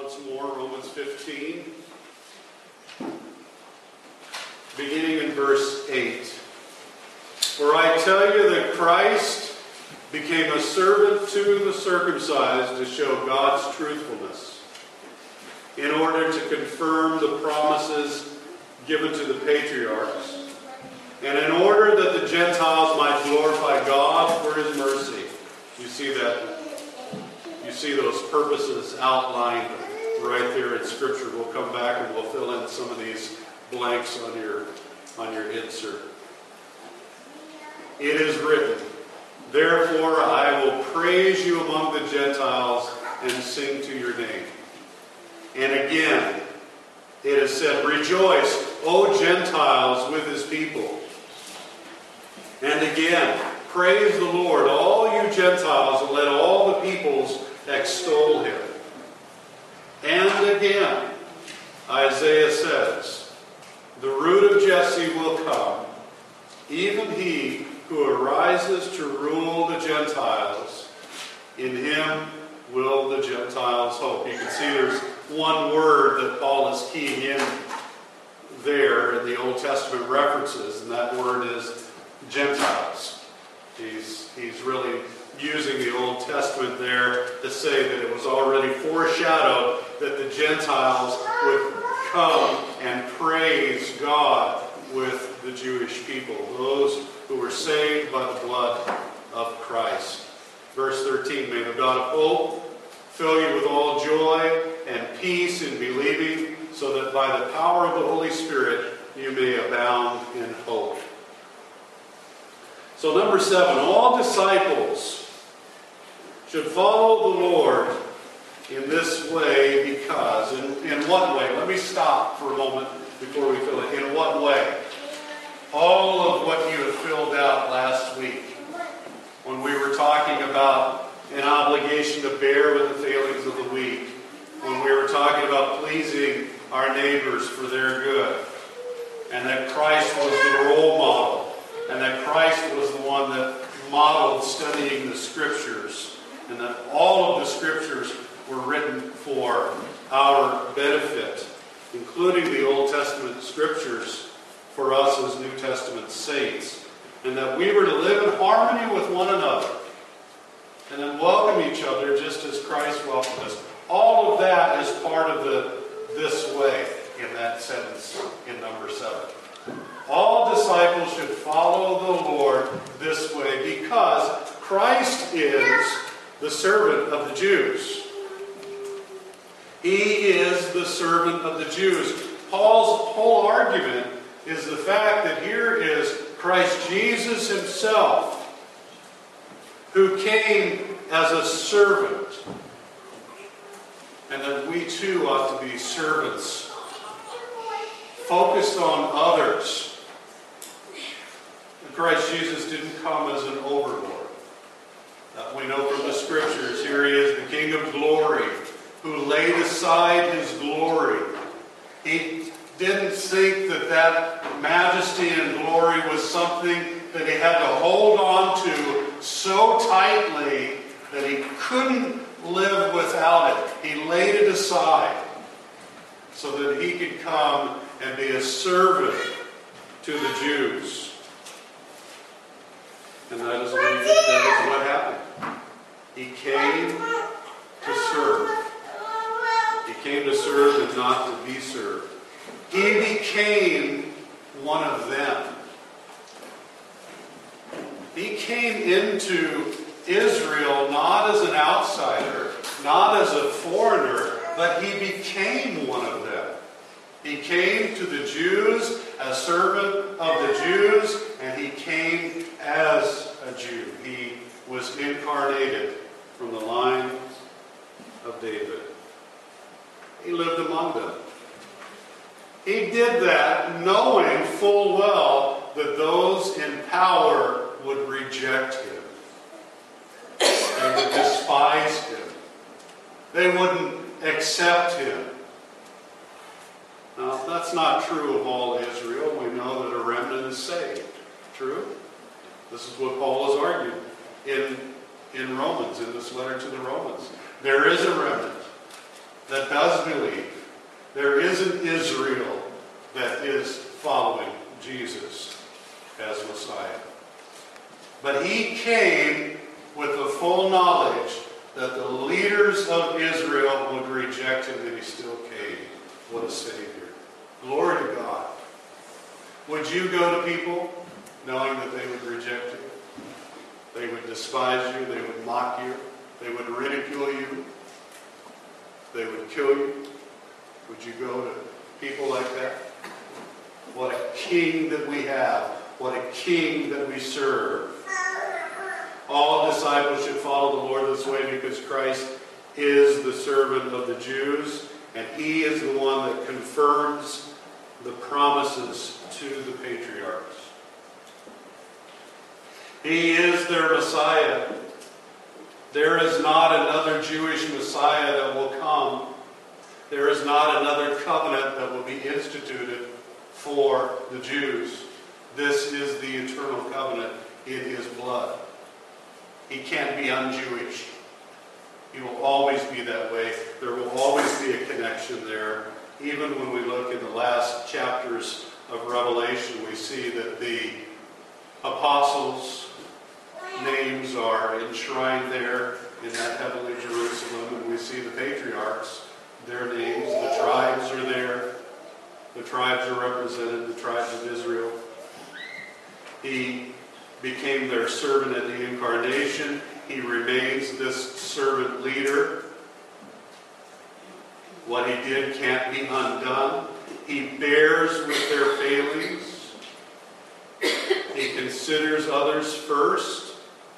once more, Romans 15, beginning in verse 8. For I tell you that Christ became a servant to the circumcised to show God's truthfulness, in order to confirm the promises given to the patriarchs, and in order that the Gentiles might glorify God for His mercy. You see that? You see those purposes outlined right there in Scripture. We'll come back and we'll fill in some of these blanks on your insert. It is written, therefore I will praise you among the Gentiles and sing to your name. And again, it is said, rejoice, O Gentiles, with His people. And again, praise the Lord, all you Gentiles, and let all the peoples extol Him. And again, Isaiah says, the root of Jesse will come, even he who arises to rule the Gentiles. In him will the Gentiles hope. You can see there's one word that Paul is keying in there in the Old Testament references, and that word is Gentiles. He's really using the Old Testament there to say that it was already foreshadowed that the Gentiles would come and praise God with the Jewish people, those who were saved by the blood of Christ. Verse 13, may the God of hope fill you with all joy and peace in believing, so that by the power of the Holy Spirit you may abound in hope. So number 7, all disciples should follow the Lord in this way because, in what way? Let me stop for a moment before we fill it. In what way? All of what you have filled out last week when we were talking about an obligation to bear with the failings of the weak, when we were talking about pleasing our neighbors for their good, and that Christ was the role model, and that Christ was the one that modeled studying the Scriptures, and that all of the Scriptures were written for our benefit, including the Old Testament Scriptures for us as New Testament saints, and that we were to live in harmony with one another, and then welcome each other just as Christ welcomed us. All of that is part of the this way in that sentence in number 7. All disciples should follow the Lord this way because Christ is the servant of the Jews. He is the servant of the Jews. Paul's whole argument is the fact that here is Christ Jesus Himself, who came as a servant, and that we too ought to be servants, focused on others. Christ Jesus didn't come as an overlord. We know from the Scriptures, here He is, the King of glory, who laid aside His glory. He didn't think that majesty and glory was something that He had to hold on to so tightly that He couldn't live without it. He laid it aside so that He could come and be a servant to the Jews. And that is what happened. He came to serve. He came to serve and not to be served. He became one of them. He came into Israel not as an outsider, not as a foreigner, but He became one of them. He came to the Jews as servant of the Jews, and He came as a Jew. He was incarnated from the line of David. He lived among them. He did that knowing full well that those in power would reject Him. They would despise Him. They wouldn't accept Him. Now, that's not true of all Israel. We know that a remnant is saved. True? This is what Paul has argued in Romans, in this letter to the Romans. There is a remnant. that does believe. There is an Israel that is following Jesus as Messiah. But he came with the full knowledge that the leaders of Israel would reject him, and he still came. What a Savior. Glory to God. Would you go to people knowing that they would reject you? They would despise you. They would mock you. They would ridicule you. They would kill you. Would you go to people like that? What a king that we have. What a king that we serve. All disciples should follow the Lord this way because Christ is the servant of the Jews, and he is the one that confirms the promises to the patriarchs. He is their Messiah. There is not another Jewish Messiah that will come. There is not another covenant that will be instituted for the Jews. This is the eternal covenant in his blood. He can't be un-Jewish. He will always be that way. There will always be a connection there. Even when we look in the last chapters of Revelation, we see that the apostles' names are enshrined there in that heavenly Jerusalem. And we see the patriarchs, their names, the tribes are there. The tribes are represented, the tribes of Israel. He became their servant at the incarnation. He remains this servant leader. What he did can't be undone. He bears with their failings. He considers others first.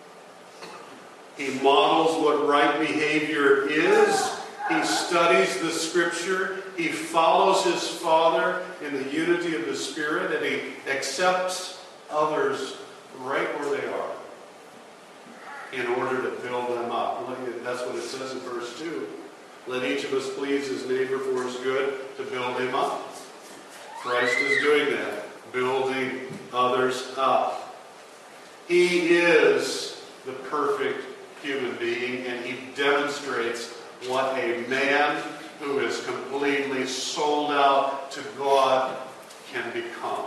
He models what right behavior is. He studies the Scripture. He follows his Father in the unity of the Spirit, and he accepts others right where they are in order to build them up. That's what it says in verse 2. Let each of us please his neighbor for his good, to build him up. Christ is doing that, building others up. He is the perfect human being, and he demonstrates what a man who is completely sold out to God can become.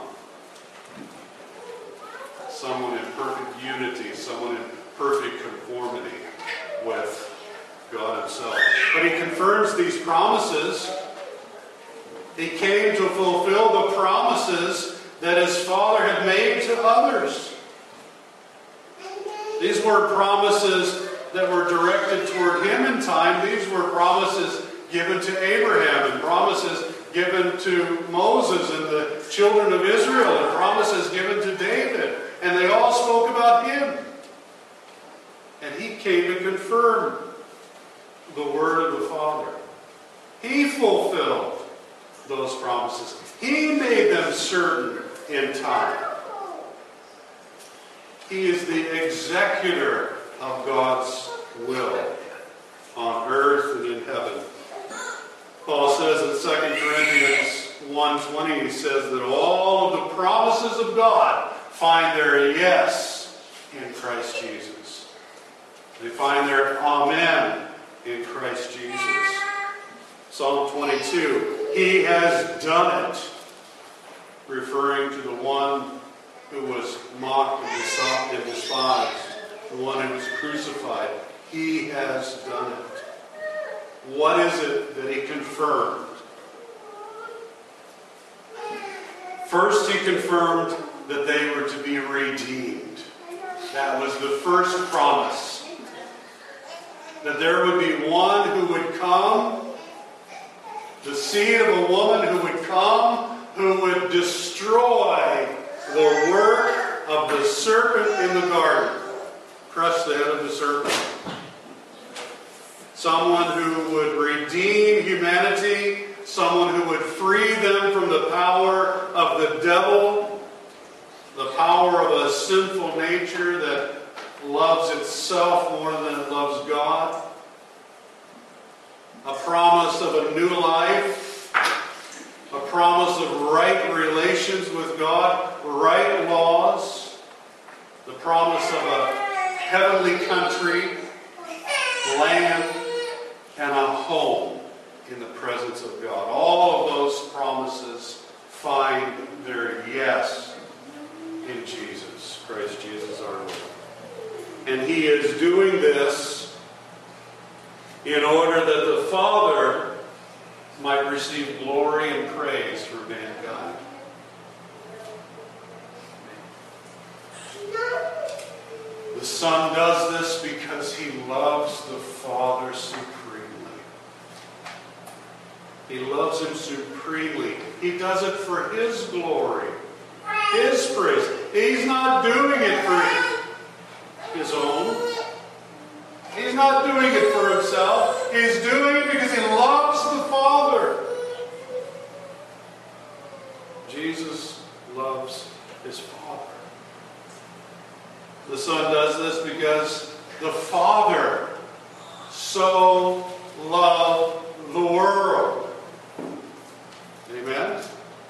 Someone in perfect unity, someone in perfect conformity with God himself. But he confirms these promises. He came to fulfill the promises that his Father had made to others. These weren't promises that were directed toward him in time. These were promises given to Abraham and promises given to Moses and the children of Israel and promises given to David. And they all spoke about him. And he came to confirm the word of the Father. He fulfilled those promises. He made them certain in time. He is the executor of God's will on earth and in heaven. Paul says in 2 Corinthians 1:20, he says that all of the promises of God find their yes in Christ Jesus. They find their amen in Christ Jesus. Psalm 22, he has done it, referring to the one who was mocked and despised, the one who was crucified. He has done it. What is it that he confirmed? First, he confirmed that they were to be redeemed. That was the first promise. That there would be one who would come, the seed of a woman who would come, who would destroy the work of the serpent in the garden. Crush the head of the serpent. Someone who would redeem humanity, someone who would free them from the power of the devil, the power of a sinful nature that loves itself more than it loves God. A promise of a new life, a promise of right relations with God, right laws, the promise of a heavenly country, land, and a home in the presence of God. All of those promises find their yes in Jesus, Christ Jesus our Lord. And He is doing this in order that the Father might receive glory and praise for mankind. The Son does this because He loves the Father supremely. He loves Him supremely. He does it for His glory, His praise. He's not doing it for His own. He's not doing it for Himself. He's doing it because He loves the Father. Jesus loves His Father. The Son does this because the Father so loved the world. Amen?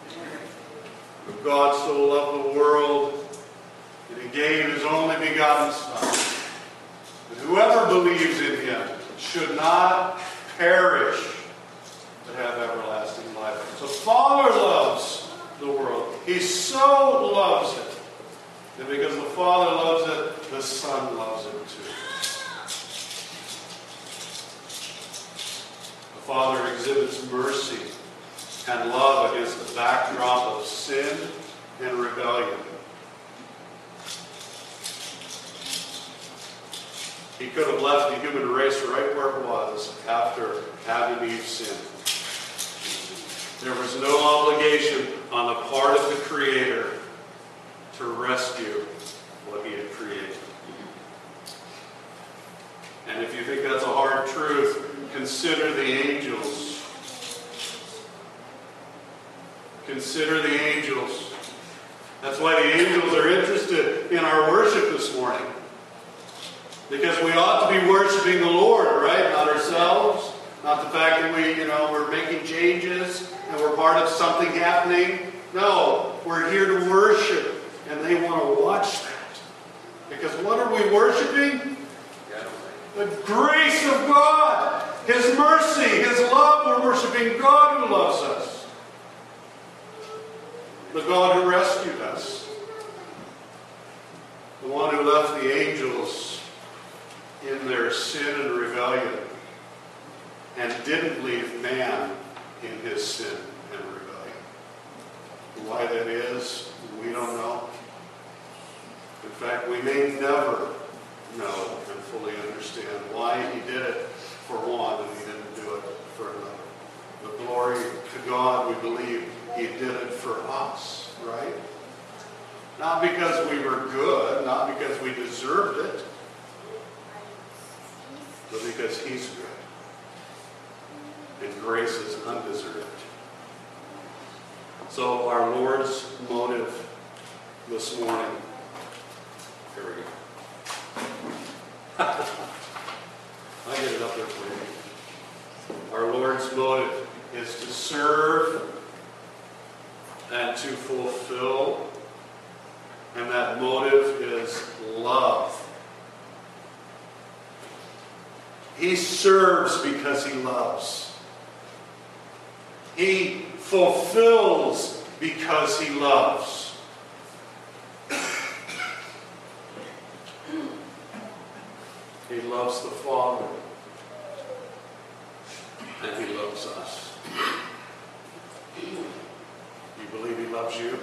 God so loved the world that He gave His only begotten Son, that whoever believes in Him should not perish, but have everlasting life. The Father loves the world. He so loves it. And because the Father loves it, the Son loves it too. The Father exhibits mercy and love against the backdrop of sin and rebellion. He could have left the human race right where it was after Adam and Eve sinned. There was no obligation on the part of the Creator to rescue what He had created. And if you think that's a hard truth, consider the angels. Consider the angels. That's why the angels are interested in our worship this morning. Because we ought to be worshiping the Lord, right? Not ourselves. Not the fact that we're making changes and we're part of something happening. No, we're here to worship. And they want to watch that. Because what are we worshiping? The grace of God. His mercy, His love. We're worshiping God who loves us. The God who rescued us. The one who left the angels in their sin and rebellion and didn't leave man in his sin and rebellion. Why that is, we don't know. In fact, we may never know and fully understand why He did it for one and He didn't do it for another. But glory to God, we believe He did it for us, right? Not because we were good, not because we deserved it, but because He's good. And grace is undeserved. So our Lord's motive this morning. Here we go. I get it up there for you. Our Lord's motive is to serve and to fulfill. And that motive is love. He serves because He loves. He fulfills because He loves. He loves the Father. And He loves us. You believe He loves you?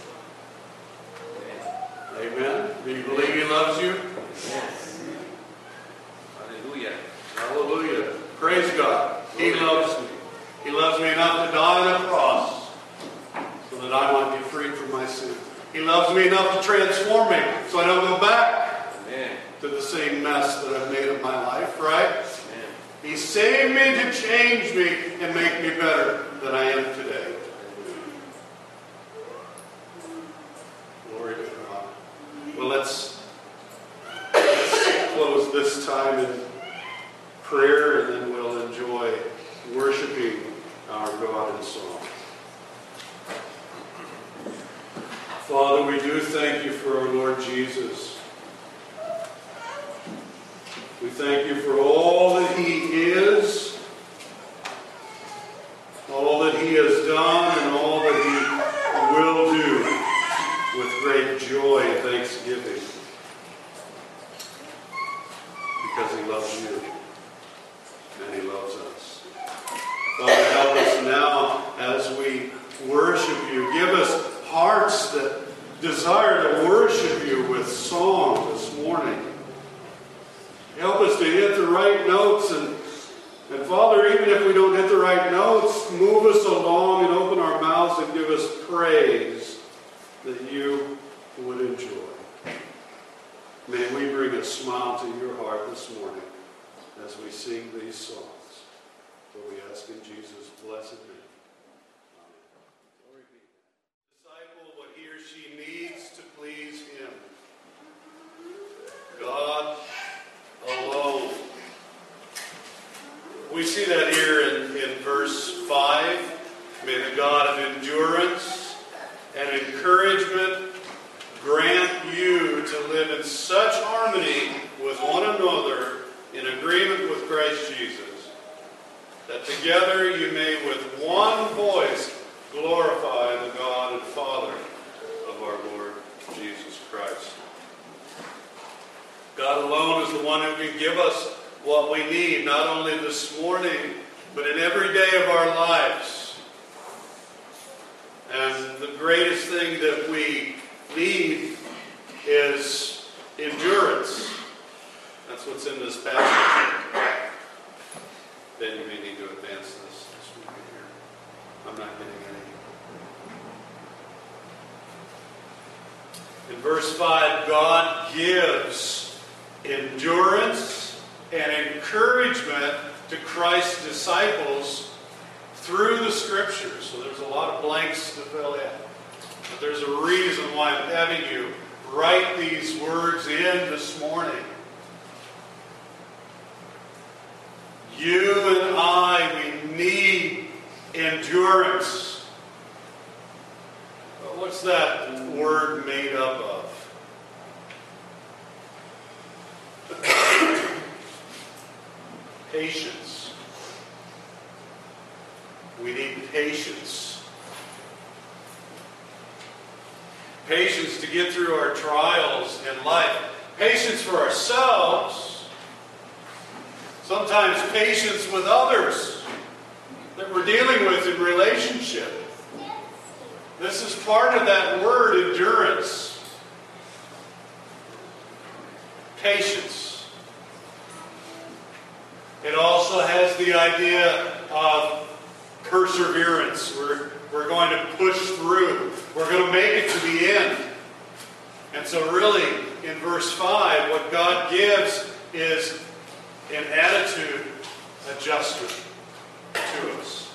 Amen? Do you believe He loves you? Yes. Hallelujah. Hallelujah. Praise God. He loves me. He loves me enough to die on a cross so that I might be freed from my sin. He loves me enough to transform me so I don't go back to the same mess that I've made of my life, right? Amen. He saved me to change me and make me better than I am today. Glory to God. Well, let's close this time in prayer, and then we'll enjoy worshiping our God in song. Father, we do thank You for our Lord Jesus. We thank You for all that He is desire to worship you with song this morning. Help us to hit the right notes. And Father, even if we don't hit the right notes, move us along and open our mouths and give us praise that you would enjoy. May we bring a smile to your heart this morning as we sing these songs. For we ask in Jesus' blessed name. Amen. Glory be to God. Disciple what he or she needs to please him. God alone. We see that here in verse 5. May the God of endurance and encouragement grant you to live in such harmony with one another in agreement with Christ Jesus, that together you may with one voice glorify the God and Father of our Lord Jesus Christ. God alone is the one who can give us what we need, not only this morning, but in every day of our lives. And the greatest thing that we need is endurance. That's what's in this passage. Then you may need to advance this week here. I'm not getting any. In verse 5, God gives endurance and encouragement to Christ's disciples through the Scriptures. So there's a lot of blanks to fill in. But there's a reason why I'm having you write these words in this morning. You and I, we need endurance. But what's that word made up of? Patience. We need patience. Patience to get through our trials in life. Patience for ourselves. Sometimes patience with others that we're dealing with in relationship. This is part of that word, endurance. Patience. It also has the idea of perseverance. We're going to push through. We're going to make it to the end. And so really, in verse 5, what God gives is an attitude adjustment to us.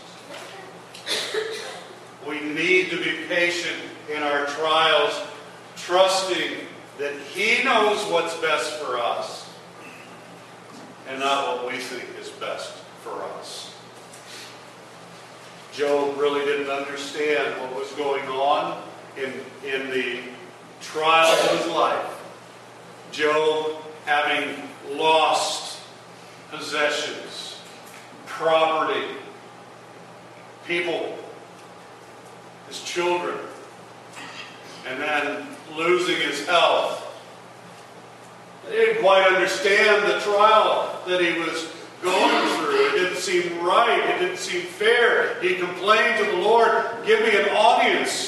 We need to be patient in our trials, trusting that He knows what's best for us and not what we think is best for us. Job really didn't understand what was going on in the trials of his life. Job, having lost possessions, property, people, his children, and then losing his health. He didn't quite understand the trial that he was going through. It didn't seem right. It didn't seem fair. He complained to the Lord, "Give me an audience."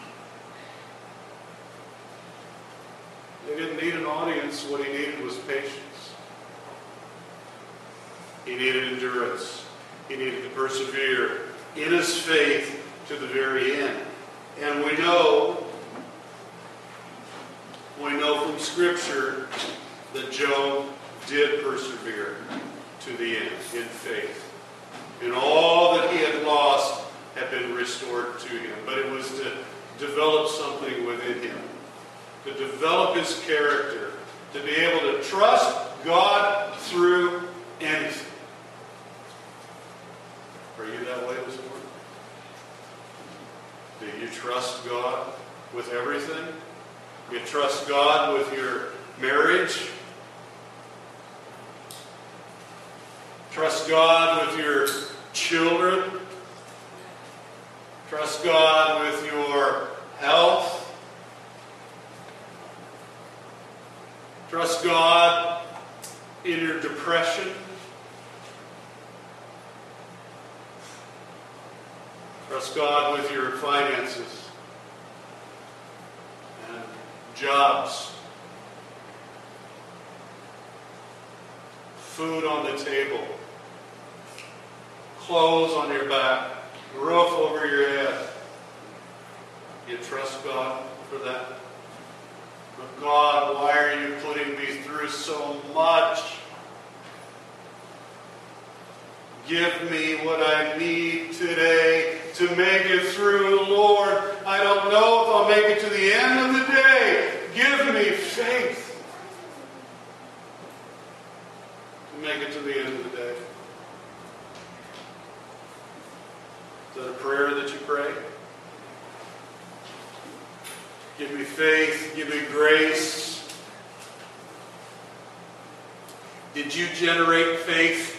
He didn't need an audience. What he needed was patience. He needed endurance. He needed to persevere in his faith to the very end. And we know from Scripture that Job did persevere to the end in faith. And all that he had lost had been restored to him. But it was to develop something within him, to develop his character, to be able to trust God through anything. Are you that way this morning? Do you trust God with everything? You trust God with your marriage? Trust God with your children? Trust God with your health? Trust God in your depression? Trust God with your finances. And jobs, food on the table, clothes on your back, roof over your head. You trust God for that? But God, why are you putting me through so much? Give me what I need today to make it through, Lord. I don't know if I'll make it to the end of the day. Give me faith to make it to the end of the day. Is that a prayer that you pray? Give me faith, give me grace. Did you generate faith?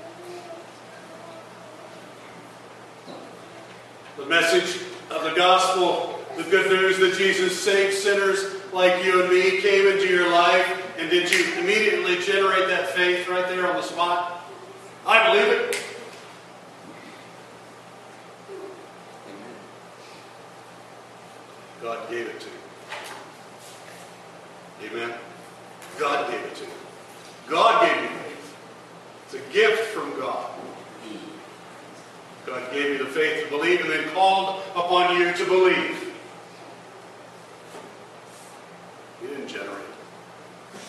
The message of the gospel, the good news that Jesus saved sinners like you and me, came into your life, and did you immediately generate that faith right there on the spot? I believe it. God gave it to you. Amen? God gave it to you. God gave you faith. It's a gift from God. God gave you the faith to believe and then called upon you to believe. You didn't generate it.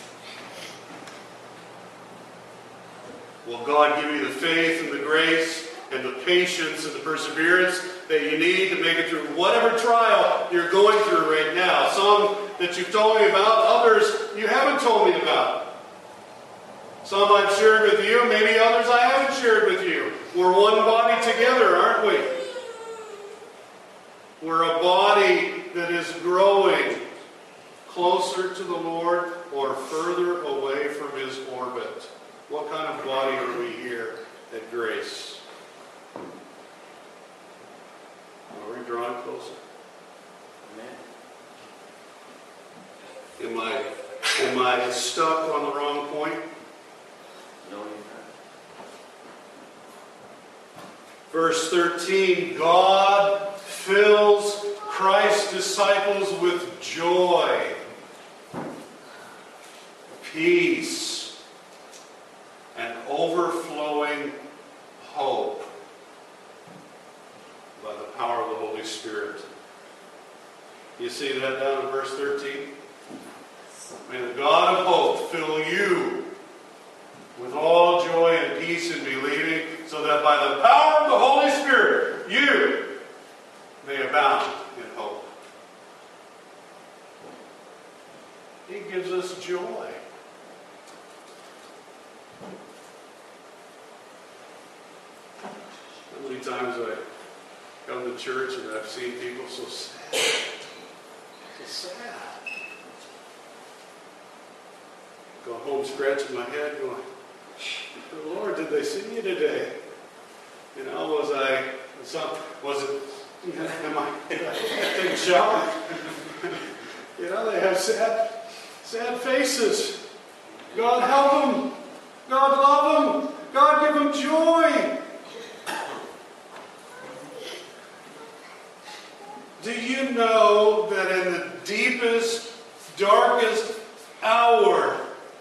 Will God give you the faith and the grace and the patience and the perseverance that you need to make it through whatever trial you're going through right now? Some that you've told me about, others you haven't told me about. Some I've shared with you, maybe others I haven't shared with you. We're one body together, aren't we? We're a body that is growing closer to the Lord or further away from His orbit. What kind of body are we here at Grace? Are we drawing closer? Amen. Am I stuck on the wrong point? No, you're not. Verse 13, God fills Christ's disciples with joy, peace, and overflowing hope by the power of the Holy Spirit. You see that down in verse 13? May the God of hope fill you with all joy and peace in believing, so that by the power of the Holy Spirit, you may abound in hope. He gives us joy. How many times I come to church and I've seen people so sad. So sad. Go home scratching my head going, Lord, did they see you today? You know, am I taking shock? You know, they have sad faces. God help them. God love them. God give them joy. Do you know that in the deepest, darkest hour,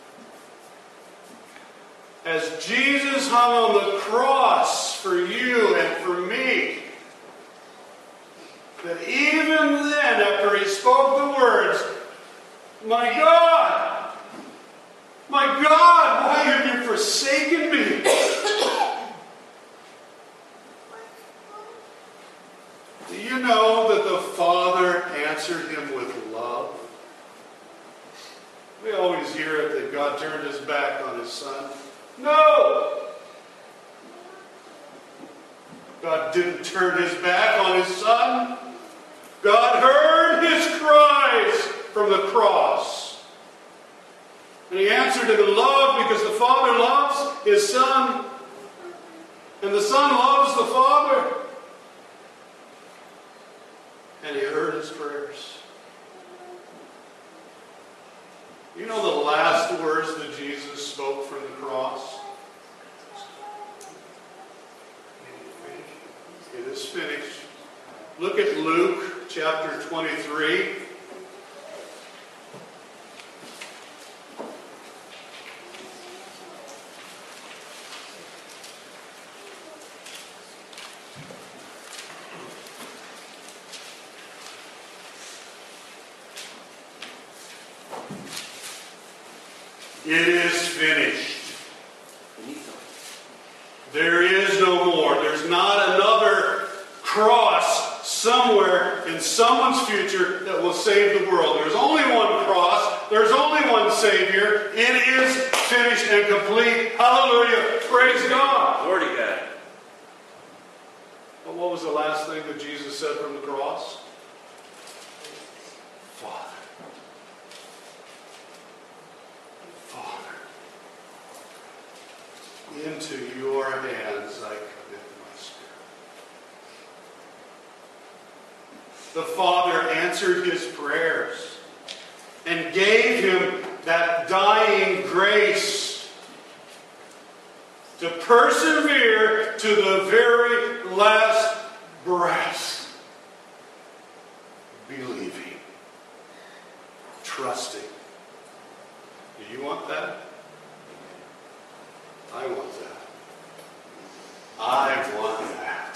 as Jesus hung on the cross for you and for me, that even then, after He spoke the words, my God, why have you forsaken me? Do you know that the Father answered him with love? We always hear it that God turned His back on His Son. No! God didn't turn His back on His Son. God heard His cries from the cross. And He answered him in love, because the Father loves His Son. And the Son loves the Father. And He heard his prayers. You know the last words that Jesus spoke from the cross? It is finished. Look at Luke chapter 23. It is finished. Finito. There is no more. There's not another cross somewhere in someone's future that will save the world. There's only one cross. There's only one Savior. It is finished and complete. Hallelujah. Praise God. Glory to God. But what was the last thing that Jesus said from the cross? Father. Father. Into your hands I commit my spirit. The Father answered his prayers and gave him that dying grace to persevere to the very last breath, believing, trusting. Do you want that? I want that. I want that.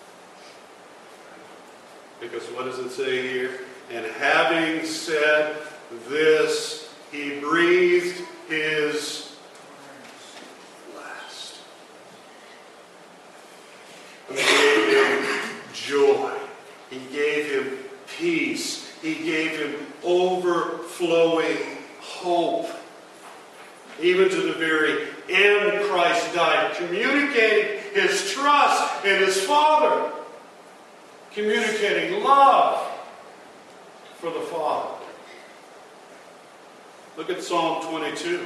Because what does it say here? And having said this, he breathed his last. He gave him joy. He gave him peace. He gave him overflowing hope. Even to the very end, Christ died, communicating his trust in his Father, communicating love for the Father. Look at Psalm 22.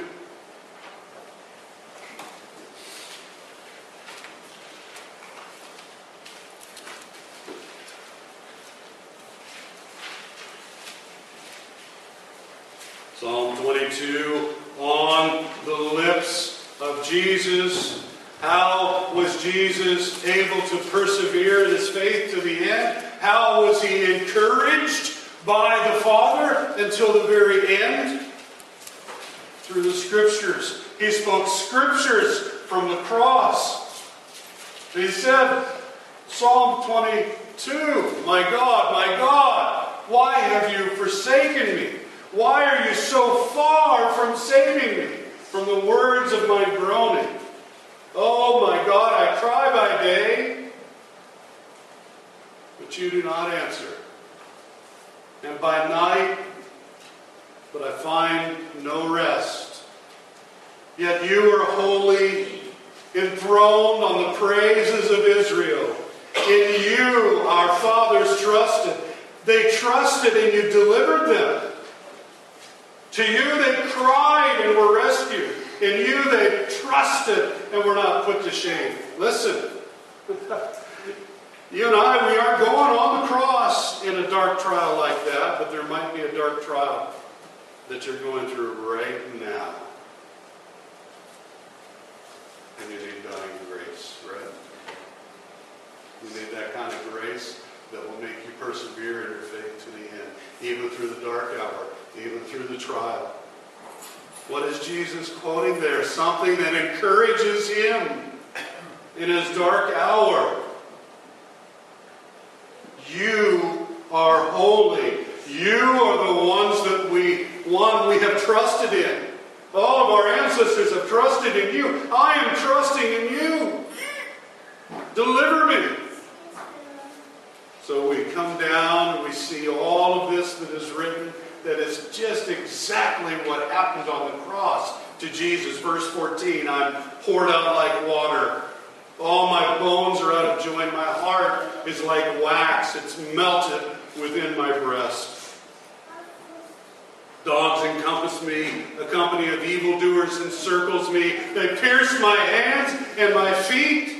Psalm 22, on the lips of Jesus. How was Jesus able to persevere in his faith to the end? How was he encouraged by the Father until the very end? Through the Scriptures. He spoke Scriptures from the cross. He said, Psalm 22, my God, why have you forsaken me? Why are you so far from saving me from the words of my groaning? Oh my God, I cry by day, but you do not answer. And by night, but I find no rest. Yet you are holy, enthroned on the praises of Israel. In you our fathers trusted. They trusted and you delivered them. To you they cried and were rescued. In you they trusted and were not put to shame. Listen, you and I, we aren't going on the cross in a dark trial like that, but there might be a dark trial that you're going through right now. And you need dying grace, right? You need that kind of grace that will make you persevere in your faith to the end, even through the dark hour, even through the trial. What is Jesus quoting there? Something that encourages him in his dark hour. You are holy. You are the ones that we have trusted in. All of our ancestors have trusted in you. I am trusting in you. Deliver me. So we come down and we see all of this that is written, that is just exactly what happened on the cross to Jesus. Verse 14, I'm poured out like water. All my bones are out of joint. My heart is like wax. It's melted within my breast. Dogs encompass me. A company of evildoers encircles me. They pierce my hands and my feet.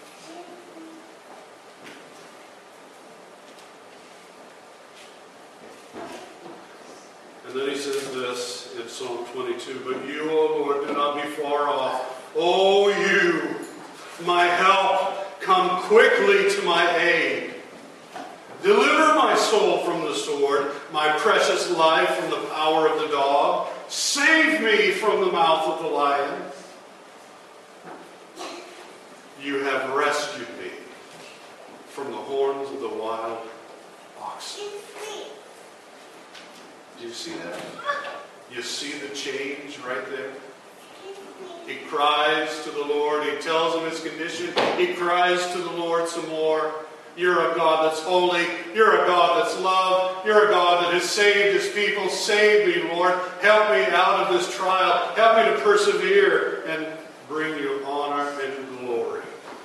And then he says this in Psalm 22, but you, O Lord, do not be far off. O you, my help, come quickly to my aid. Deliver my soul from the sword, my precious life from the power of the dog. Save me from the mouth of the lion. You have rescued me from the horns of the wild oxen. Do you see that? You see the change right there? He cries to the Lord. He tells him his condition. He cries to the Lord some more. You're a God that's holy. You're a God that's love. You're a God that has saved his people. Save me, Lord. Help me out of this trial. Help me to persevere and bring you honor and glory.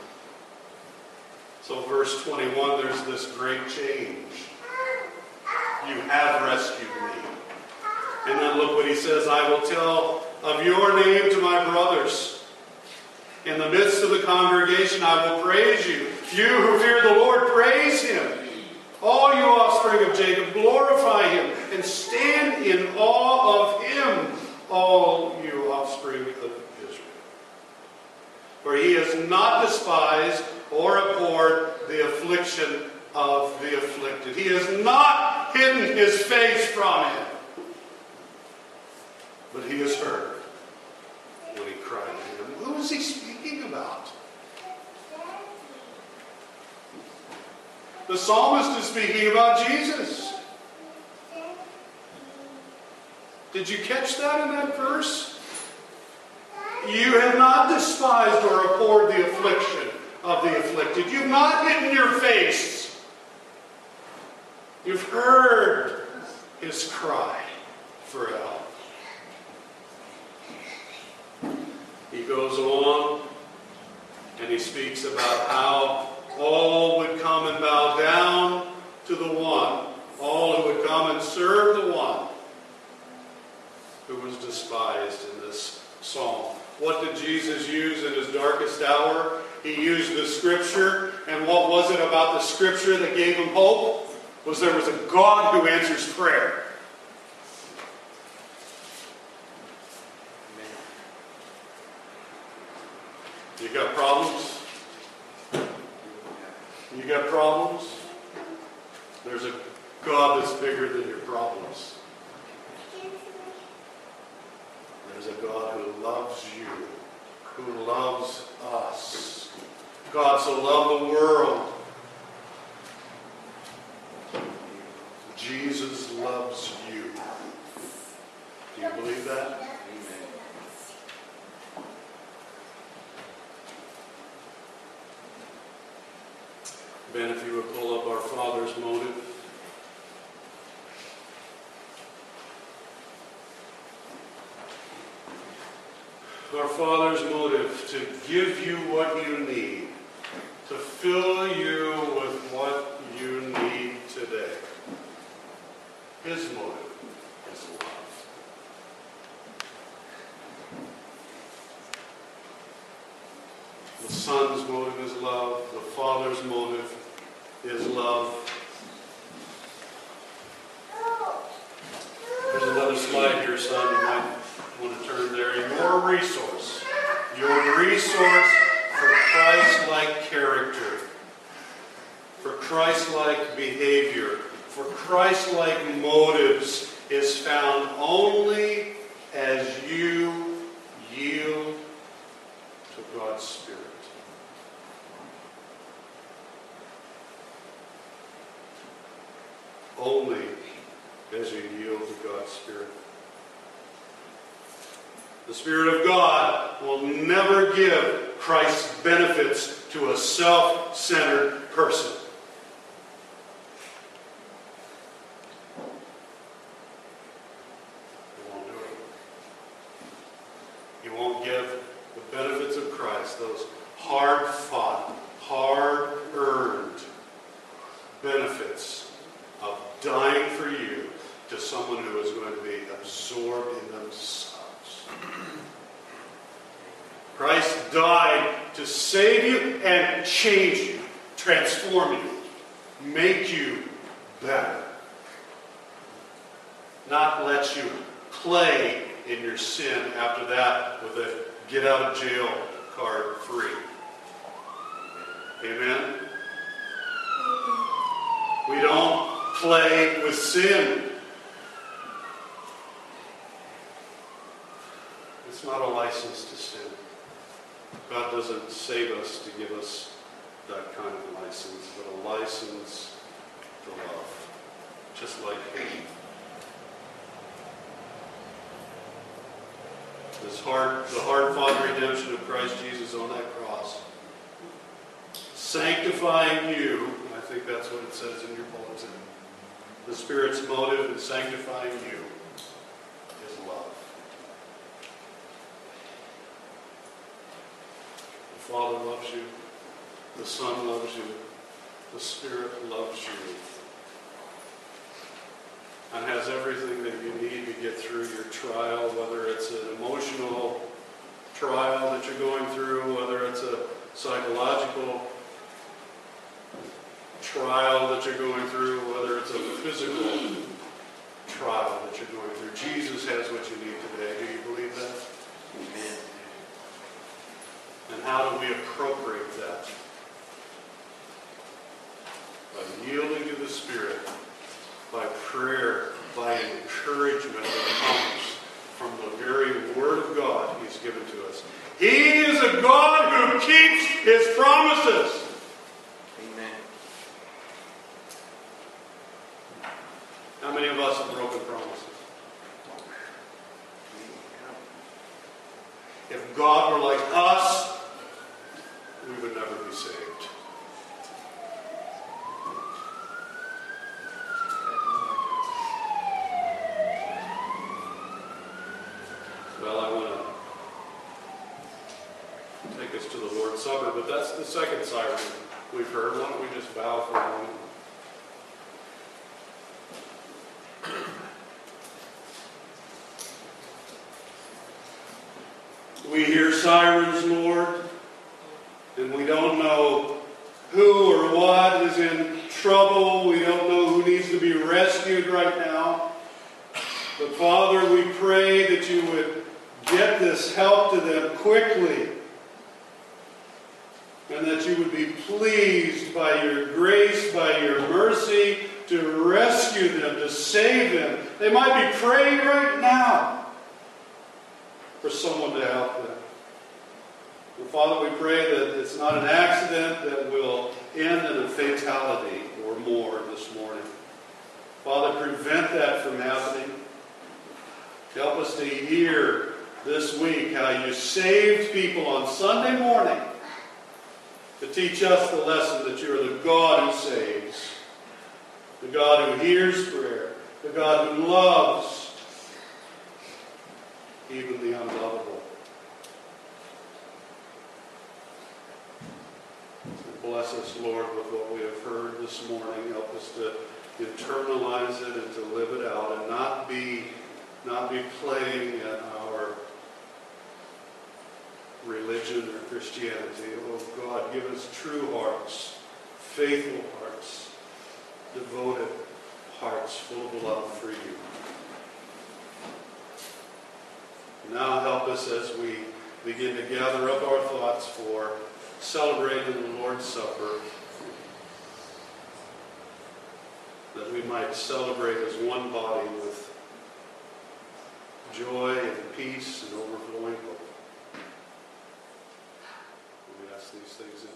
So verse 21, there's this great change. You have rescued me. And then look what he says. I will tell of your name to my brothers. In the midst of the congregation, I will praise you. You who fear the Lord, praise him. All you offspring of Jacob, glorify him and stand in awe of him, all you offspring of Israel. For he has not despised or abhorred the affliction of the afflicted. He has not hidden his face from him, but he has heard when he cried to him. Who is he speaking about? The psalmist is speaking about Jesus. Did you catch that in that verse? You have not despised or abhorred the affliction of the afflicted. You've not hidden your face. You've heard his cry for help. He goes on and he speaks about how all would come and bow down to the one. All who would come and serve the one who was despised in this psalm. What did Jesus use in his darkest hour? He used the Scripture. And what was it about the Scripture that gave him hope? Was there was a God who answers prayer. You got problems? You got problems? There's a God that's bigger than your problems. There's a God who loves you, who loves us. God so loved the world. Jesus loves you. Do you believe that? Ben, if you would pull up our Father's motive. Our Father's motive to give you what you need, to fill you with what you need today. His motive is love. The Son's motive is love. The Father's motive is love. There's another slide here, son. You might want to turn there. Your resource for Christ-like character, for Christ-like behavior, for Christ-like motives is found only as you yield to God's Spirit. Only as you yield to God's Spirit. The Spirit of God will never give Christ's benefits to a self-centered person. He won't do it. He won't give the benefits of Christ, those hard-fought, hard-earned benefits of dying for you, to someone who is going to be absorbed in themselves. Christ died to save you and change you, transform you, make you better. Not let you play in your sin after that with a get out of jail card free. Amen? We don't play with sin. It's not a license to sin. God doesn't save us to give us that kind of license, but a license to love, just like Him. the hard-fought redemption of Christ Jesus on that cross. Sanctifying you, I think that's what it says in your bulletin. The Spirit's motive in sanctifying you is love. The Father loves you. The Son loves you. The Spirit loves you. And has everything that you need to get through your trial, whether it's an emotional trial that you're going through, whether it's a psychological trial that you're going through, whether it's a physical trial that you're going through. Jesus has what you need today. Do you believe that? Amen. And how do we appropriate that? By yielding to the Spirit, by prayer, by encouragement that comes from the very Word of God He's given to us. He is a God who keeps His promises. Amen. How many of us have broken promises? If God were like us, we would never be saved. Well, I want to take us to the Lord's Supper, but that's the second siren we've heard. Why don't we just bow for a moment? We hear sirens, Lord, and we don't know who or what is in trouble. We don't know who needs to be rescued right now. But Father, we pray that you would get this help to them quickly, and that you would be pleased by your grace, by your mercy, to rescue them, to save them. They might be praying right now for someone to help them. And Father, we pray that it's not an accident that will end in a fatality or more this morning. Father, prevent that from happening. Help us to hear this week how you saved people on Sunday morning to teach us the lesson that you're the God who saves, the God who hears prayer, the God who loves even the unlovable. Bless us, Lord, with what we have heard this morning. Help us to internalize it and to live it out and not be playing at our religion or Christianity. Oh God, give us true hearts, faithful hearts, devoted hearts full of love for you. Now help us as we begin to gather up our thoughts for celebrating the Lord's Supper, that we might celebrate as one body with joy and peace and overflowing hope. We ask these things in